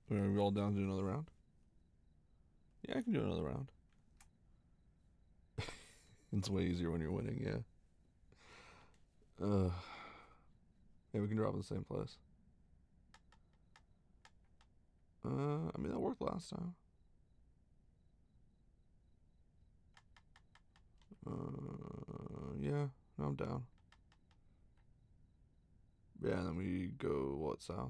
Are we all down to do another round? Yeah, I can do another round. It's way easier when you're winning, yeah. Yeah, we can drop in the same place. I mean, that worked last time. Yeah, no, I'm down. Yeah, and then we go, what, south?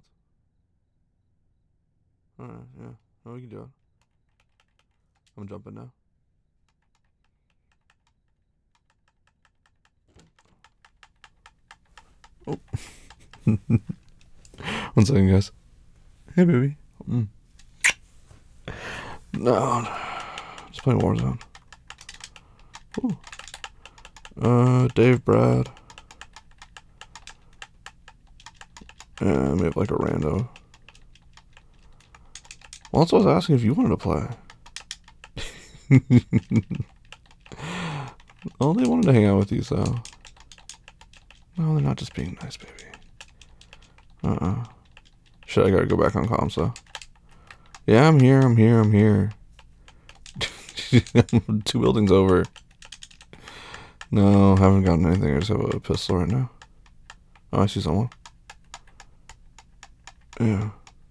Alright, yeah. No, we can do it. I'm jumping now. Oh. 1 second, guys. Hey, baby. No. Just playing Warzone. Ooh. Dave, Brad. And we have like a rando. Well, that's what I was asking if you wanted to play. Oh, they wanted to hang out with you, so. No, they're not just being nice, baby. Shit, I gotta go back on comms, though. Yeah, I'm here. 2 buildings over. No, haven't gotten anything. I just have a pistol right now. Oh, I see someone. Yeah.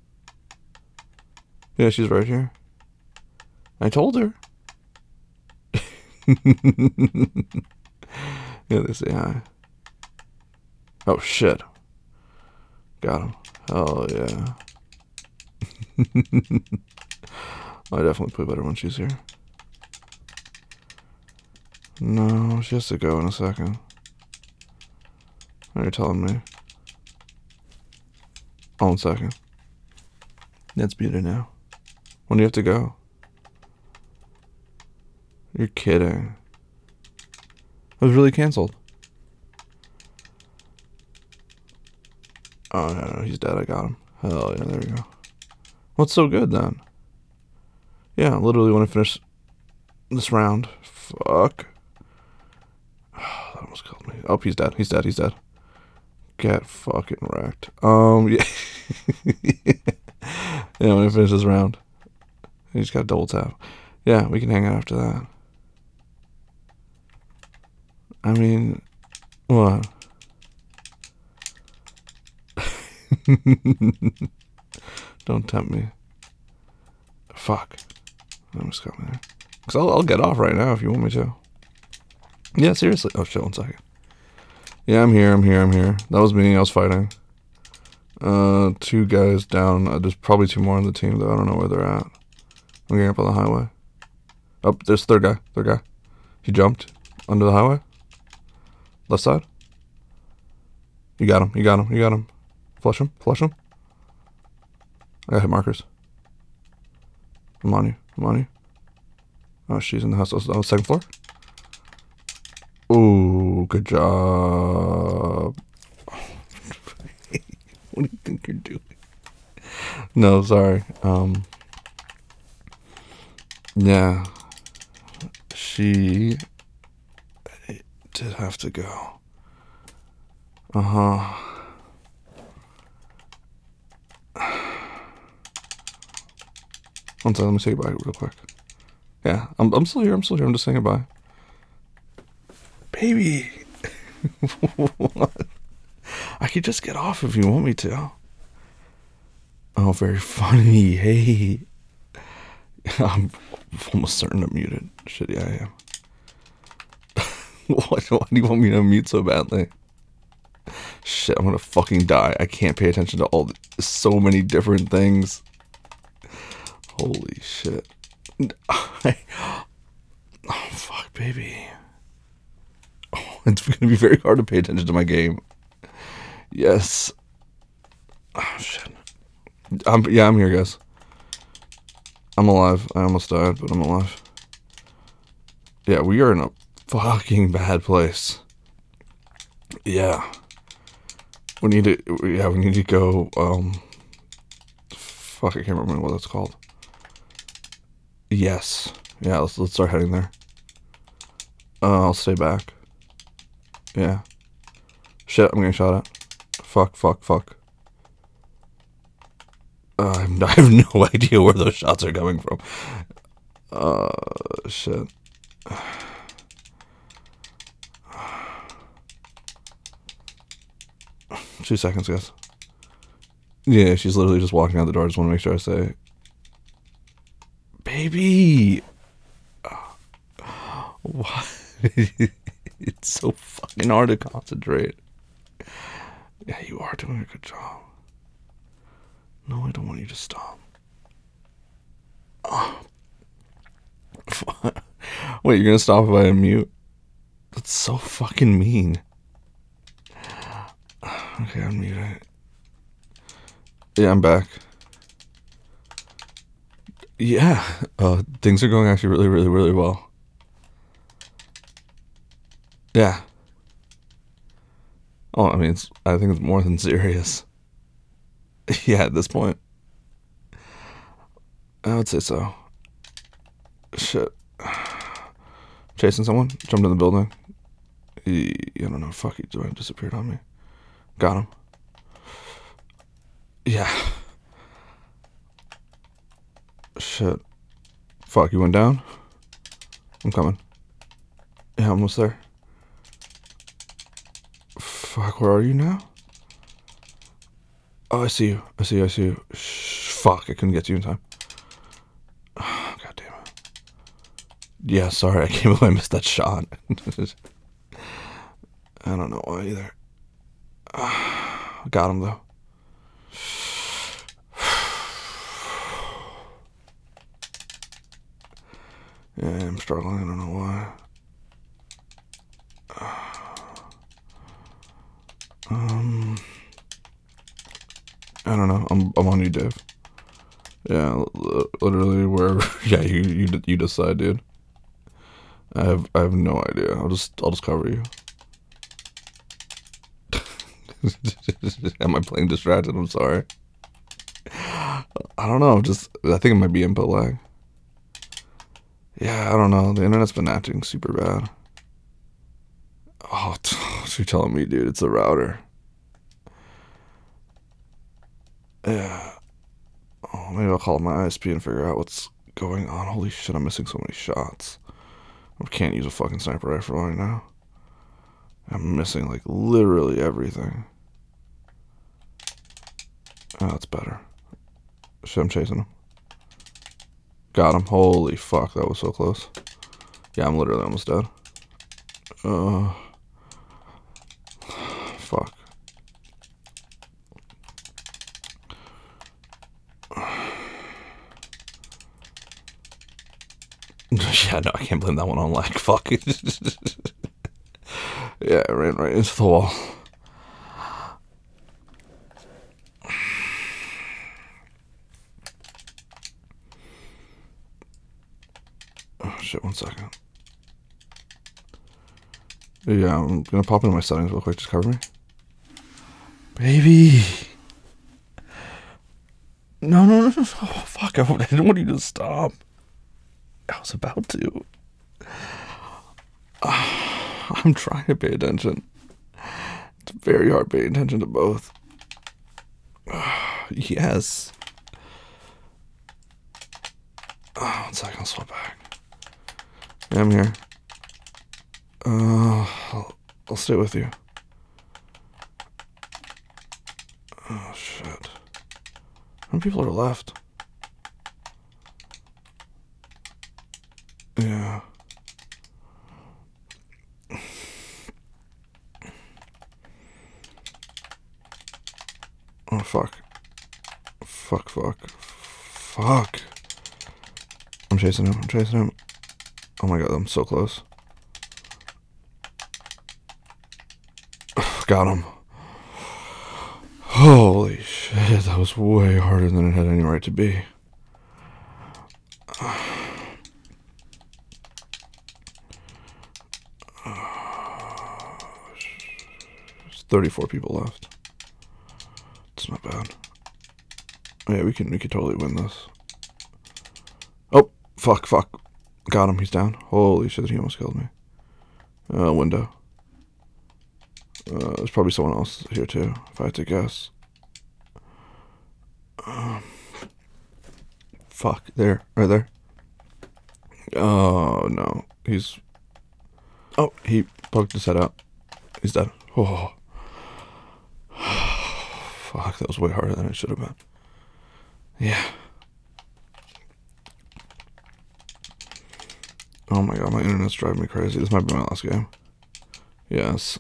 Yeah, she's right here. I told her. Yeah, they say hi. Oh, shit. Got him. Oh, yeah. I definitely play better when she's here. No, she has to go in a second. You're telling me. Oh, 1 second. That's muted now. When do you have to go? You're kidding. It was really canceled. Oh, no, he's dead. I got him. Hell yeah, there we go. What's so good then? Yeah, literally when I finish this round. Fuck. That almost killed me. Oh, he's dead. He's dead. Get fucking wrecked. Yeah. Yeah, when I finish this round. You just got double tap. Yeah, we can hang out after that. I mean, what? Don't tempt me. Fuck. I'm just coming there. Because I'll get off right now if you want me to. Yeah, seriously. Oh, shit, 1 second. Yeah, I'm here. That was me. I was fighting. 2 guys down. There's probably 2 more on the team, though. I don't know where they're at. I'm getting up on the highway. Oh, there's third guy. He jumped under the highway. Left side. You got him. Flush him. I got hit markers. I'm on you. Oh, she's in the house. Oh, second floor. Ooh, good job. What do you think you're doing? No, sorry. Yeah. She did have to go. Uh-huh. One second, let me say goodbye real quick. Yeah, I'm still here. I'm just saying goodbye. Baby. What? I could just get off if you want me to. Oh, very funny. Hey. I'm almost certain I'm muted. Shit, yeah, I am. Why do you want me to mute so badly? Shit, I'm gonna fucking die. I can't pay attention to so many different things. Holy shit. Oh, fuck, baby. Oh, it's gonna be very hard to pay attention to my game. Yes. Oh, shit. I'm here, guys. I'm alive. I almost died, but I'm alive. Yeah, we are in a fucking bad place. Yeah. We need to go, fuck, I can't remember what that's called. Yes. Yeah, let's start heading there. I'll stay back. Yeah. Shit, I'm getting shot at. Fuck. I have no idea where those shots are coming from. Shit. 2 seconds, guys. Yeah, she's literally just walking out the door. I just want to make sure I say, baby. What? It's so fucking hard to concentrate. Yeah, you are doing a good job. No, I don't want you to stop. Oh. Wait, you're gonna stop if I unmute? That's so fucking mean. Okay, unmute it. Yeah, I'm back. Yeah, things are going actually really, really, really well. Yeah. Oh, I mean, I think it's more than serious. Yeah, at this point. I would say so. Shit. Chasing someone? Jumped in the building? I don't know. Fuck, he disappeared on me. Got him. Yeah. Shit. Fuck, you went down? I'm coming. Yeah, almost there. Fuck, where are you now? Oh, I see you. I see you. Fuck, I couldn't get to you in time. Oh, God damn it. Yeah, sorry, I can't believe I missed that shot. I don't know why either. Got him, though. Yeah, I'm struggling. I don't know why. I don't know. I'm on you, Dave. Yeah, literally wherever. Yeah, you decide, dude. I have no idea. I'll just cover you. Am I playing distracted? I'm sorry. I don't know. I think it might be input lag. Yeah, I don't know. The internet's been acting super bad. Oh, you're telling me, dude. It's the router. Yeah. Oh, maybe I'll call my ISP and figure out what's going on. Holy shit, I'm missing so many shots. I can't use a fucking sniper rifle right now. I'm missing, like, literally everything. Oh, that's better. Shit, I'm chasing him. Got him. Holy fuck, that was so close. Yeah, I'm literally almost dead. Fuck. Yeah, no, I can't blame that one on lag. Fuck. Yeah, I ran right into the wall. Oh shit, 1 second. Yeah, I'm gonna pop into my settings real quick. Just cover me. Baby. No. Oh, fuck. I didn't want you to stop. I was about to. I'm trying to pay attention. It's very hard paying attention to both. Yes. Oh, 1 second, I'll swap back. Yeah, I'm here. I'll stay with you. Oh, shit. How many people are left? Yeah. Oh, fuck. Fuck. I'm chasing him. Oh my god, I'm so close. Got him. Holy shit, that was way harder than it had any right to be. 34 people left. It's not bad. Yeah, we can totally win this. Oh, fuck. Got him, he's down. Holy shit, he almost killed me. Window. There's probably someone else here too, if I had to guess. Fuck. There. Right there. Oh, no. Oh, he poked his head out. He's dead. Oh. Fuck, that was way harder than it should have been. Yeah. Oh my god, my internet's driving me crazy. This might be my last game. Yes.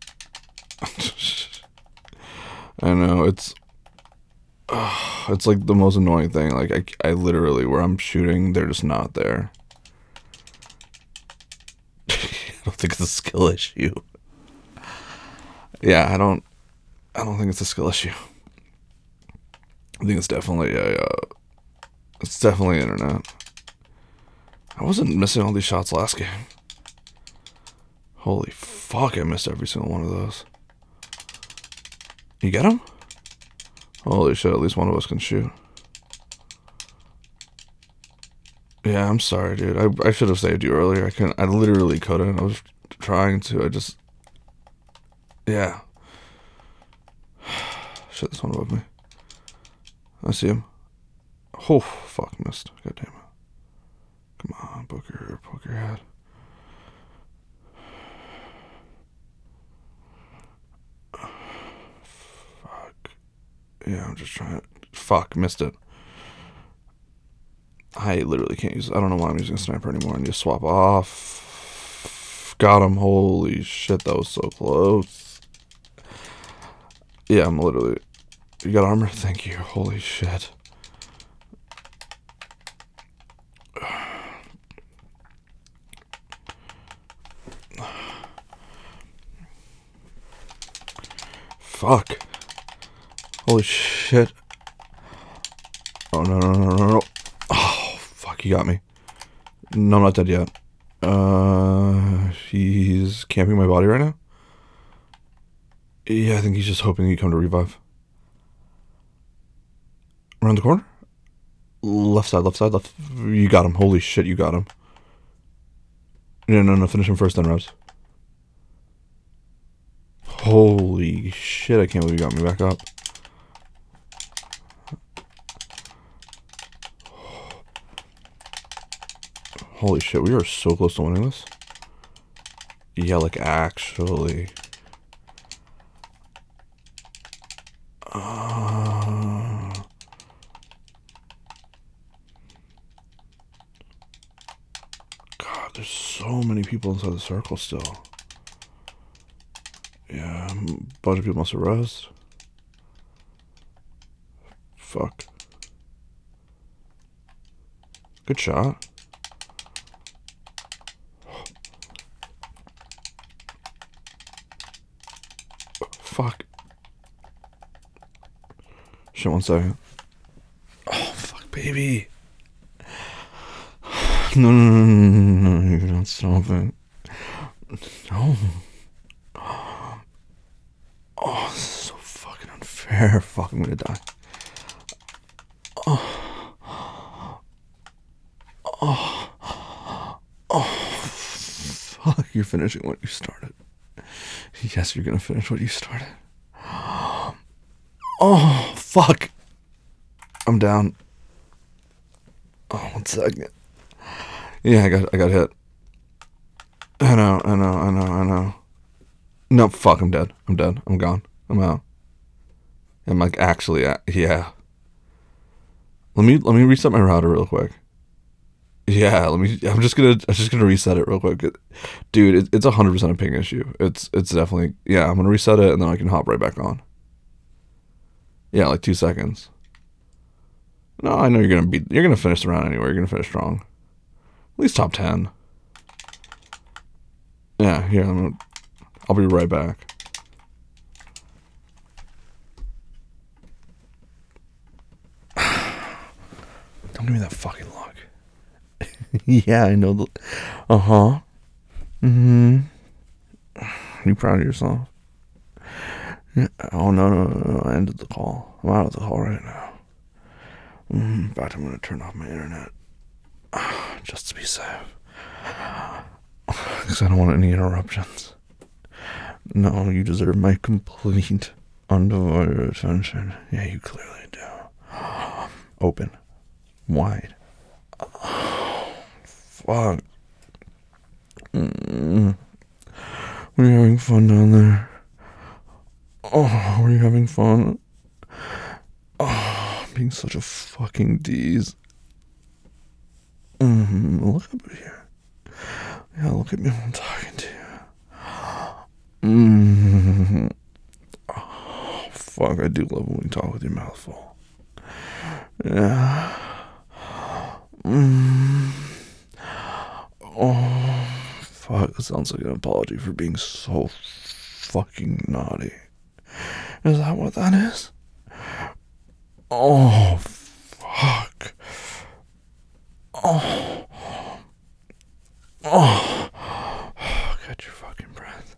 I know, it's like the most annoying thing. Like, I literally, where I'm shooting, they're just not there. I don't think it's a skill issue. Yeah, I don't think it's a skill issue. I think it's definitely it's definitely internet. I wasn't missing all these shots last game. Holy fuck, I missed every single one of those. You get him? Holy shit, at least one of us can shoot. Yeah, I'm sorry, dude. I should have saved you earlier. I literally couldn't. I was trying to. Yeah. Shit, there's one above me. I see him. Oh, fuck, missed. God damn it. Come on, poke your head. Fuck. Yeah, I'm just trying. Fuck, missed it. I literally can't use. I don't know why I'm using a sniper anymore. I need to swap off. Got him. Holy shit, that was so close. Yeah, I'm literally. You got armor? Thank you. Holy shit. Fuck. Holy shit. Oh, no. Oh, fuck, he got me. No, I'm not dead yet. He's camping my body right now? Yeah, I think he's just hoping you come to revive. Around the corner? Left side. You got him. Holy shit, you got him. No. Finish him first, then Rebs. Holy shit, I can't believe you got me back up. Holy shit, we are so close to winning this. Yeah, like, actually. God, there's so many people inside the circle still. Yeah, a bunch of people must have rest. Fuck. Good shot. Fuck. Shit, 1 second. Oh, fuck, baby. No, you don't stop it. No. Oh, this is so fucking unfair. Fuck, I'm gonna die. Fuck, you're finishing what you started. Yes, you're gonna finish what you started. Oh, fuck. I'm down. Oh, 1 second. Yeah, I got hit. I know. No, fuck, I'm dead. I'm gone. I'm out. I'm like, actually, yeah. Let me reset my router real quick. Yeah, I'm just gonna reset it real quick. Dude, it's 100% a ping issue. It's definitely, yeah, I'm gonna reset it and then I can hop right back on. Yeah, like 2 seconds. No, I know you're gonna finish the round anyway. You're gonna finish strong. At least top 10. Yeah, here, I'll be right back. Don't give me that fucking look. Yeah, I know. Uh-huh. Mm-hmm. You proud of yourself? Yeah. Oh, no. I ended the call. I'm out of the call right now. In fact, I'm going to turn off my internet. Just to be safe. Because I don't want any interruptions. No, you deserve my complete, undivided attention. Yeah, you clearly do. Open. wide. Oh, fuck. Were you having fun down there? Oh, were you having fun? Oh, being such a fucking D's. Look up here. Yeah, look at me when I'm talking to you. Oh, fuck, I do love when we talk with your mouth full. Yeah. Oh, fuck, that sounds like an apology for being so fucking naughty. Is that what that is? Oh, fuck. Oh. Oh. Catch your fucking breath.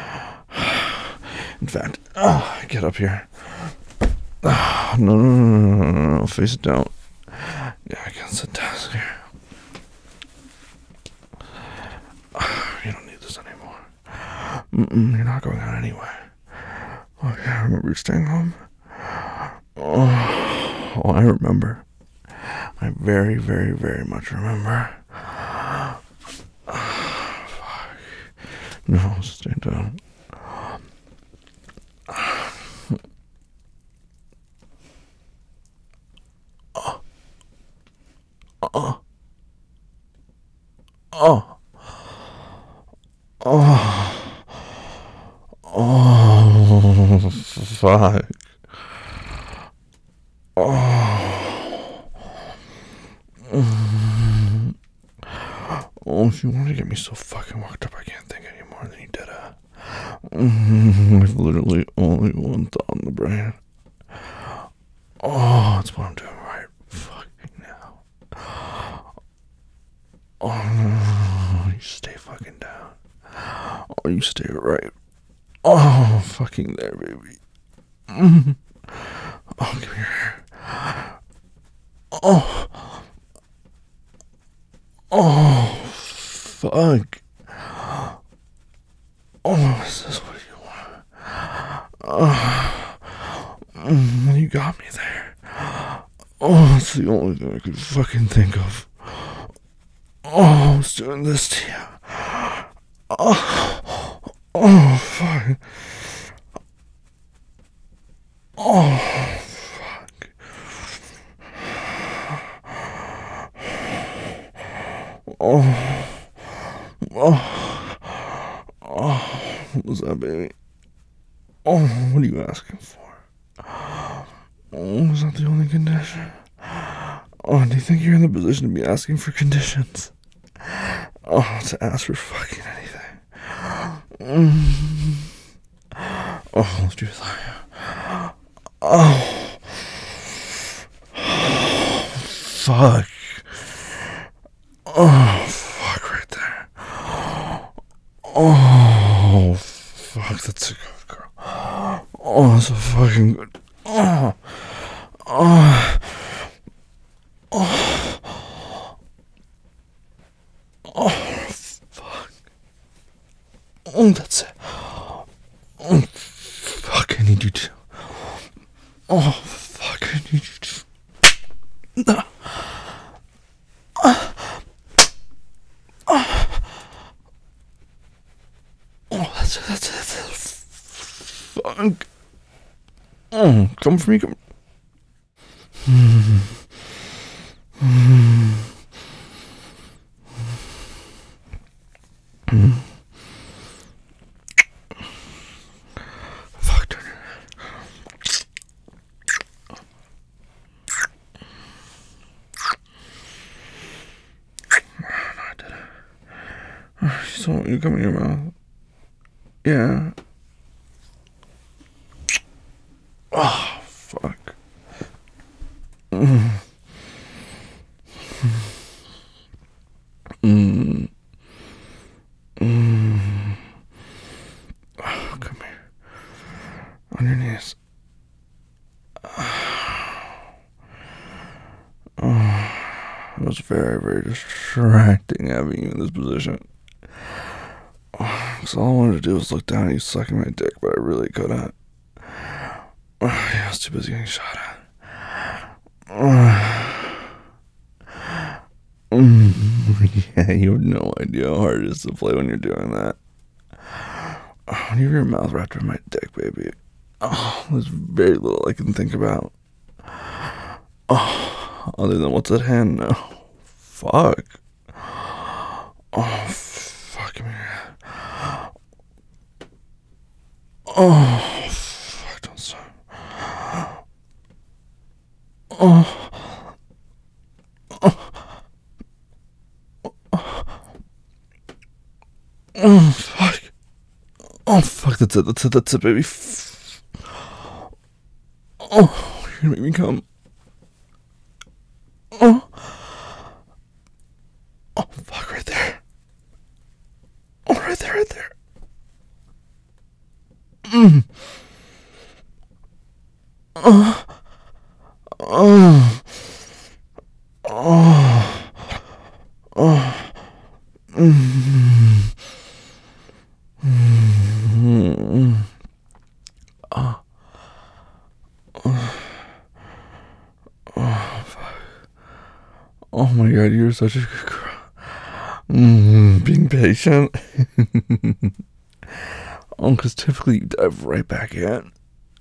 In fact, get up here. No. Face it down. Yeah, against the desk here. You don't need this anymore. You're not going out anyway. Okay, I remember you staying home. Oh, I remember. I very, very, very much remember. Fuck. No, stay down. Oh, fuck. Oh, if you want to get me so fucking worked up, I can't think any more than you did. I've literally only one thought in the brain. Oh, that's what I'm doing right fucking now. Oh, you stay fucking down. Oh, you stay right. Oh, fucking there, baby. Oh, give me your hair. Oh. Oh, fuck. Oh, is this what you want? You got me there. Oh, that's the only thing I could fucking think of. Oh, I was doing this to you. Oh, fuck. Oh, fuck. What was that, baby? Oh, what are you asking for? Oh, is that the only condition? Oh, do you think you're in the position to be asking for conditions? Oh, to ask for fucking anything. Oh, let's do that. Oh, fuck. Oh, fuck right there. Oh, fuck, that's a good girl. Oh, that's a fucking good. Oh, oh, oh, oh, fuck. Oh, that's it. Oh, fuck, I need you to. Oh, fuck, I need you to. No. Oh, that's it. Fuck. Oh, come for me, come. Fuck, turn your head. No, I didn't. So you come in your mouth. Yeah. Oh, fuck. Oh, come here. On your knees. Oh, it was very, very distracting having you in this position. Because all I wanted to do was look down at you sucking my dick, but I really couldn't. Yeah, I was too busy getting shot at. Yeah, you have no idea how hard it is to play when you're doing that. Oh, when you have your mouth wrapped around my dick, baby. Oh, there's very little I can think about. Oh, other than what's at hand now. Fuck. Oh, fuck me. Oh, fuck, don't stop. Oh, oh, fuck. Oh, fuck, that's it, baby. Oh, you're gonna make me come. Oh, oh, fuck, right there. Oh, right there, right there. Mm. Oh, oh, oh, oh. Mm. Mm. Oh, oh, fuck. Oh my god, you're such a good girl. Being patient. Oh, because typically you dive right back in.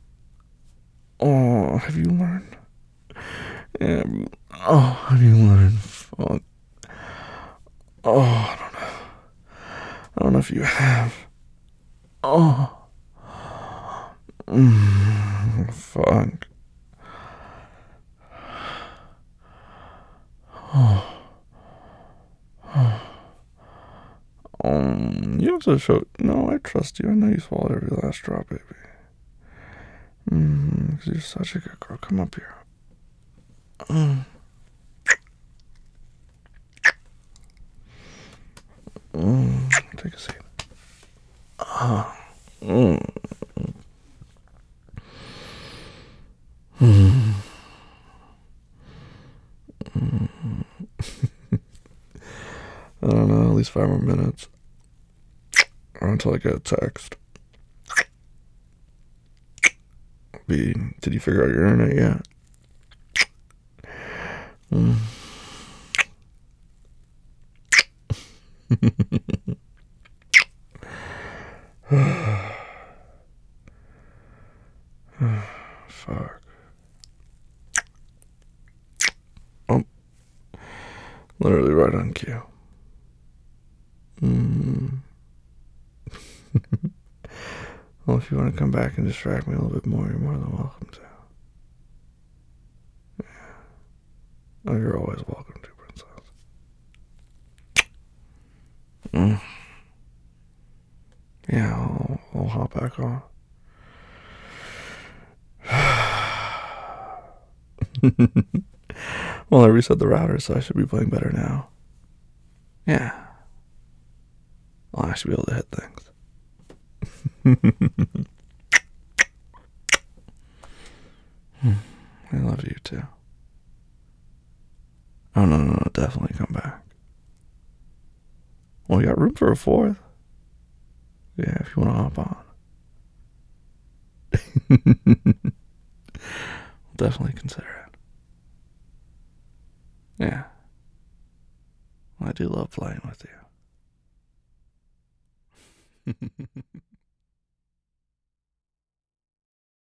Oh, have you learned? Yeah, have you learned? Fuck. Oh, I don't know. I don't know if you have. Oh. Fuck. You have to show. No, I trust you. I know you swallowed every last drop, baby. Because you're such a good girl. Come up here. Take a seat. Mm. Mm. I don't know, at least 5 more minutes. Or until I get a text. B, did you figure out your internet yet? Mm. Fuck. Oh, literally right on cue. Well, if you want to come back and distract me a little bit more, you're more than welcome to. Oh, you're always welcome to, princess. Yeah, I'll hop back on. Well, I reset the router, so I should be playing better now. Yeah. I'll actually be able to hit things. I love you too. Oh, no, definitely come back. Well, we got room for a fourth. Yeah, if you want to hop on. We'll definitely consider it. Yeah. Well, I do love playing with you.